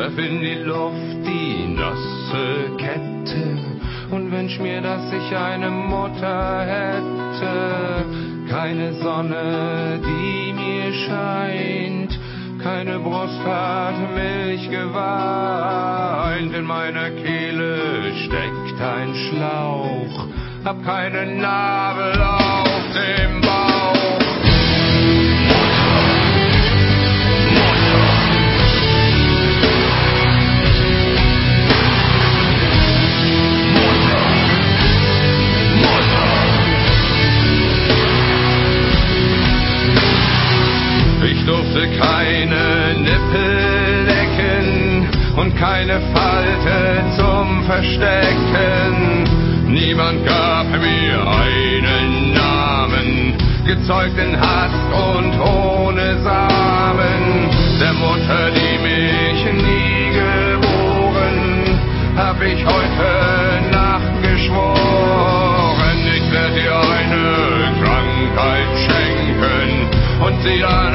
werf in die Luft die nasse Kette und wünsch mir, dass ich eine Mutter hätte. Keine Sonne, die mir scheint, keine Brust hat Milch geweint. In meiner Kehle steckt ein Schlauch, hab keinen Nabel auf dem Bauch. Ich durfte keine Nippel lecken und keine Falte zum Verstecken. Niemand gab mir einen Namen, gezeugt in Hast und ohne Samen. Der Mutter, die mich nie geboren, hab ich heute Nacht geschworen. Ich werd dir eine Krankheit schenken und sie dann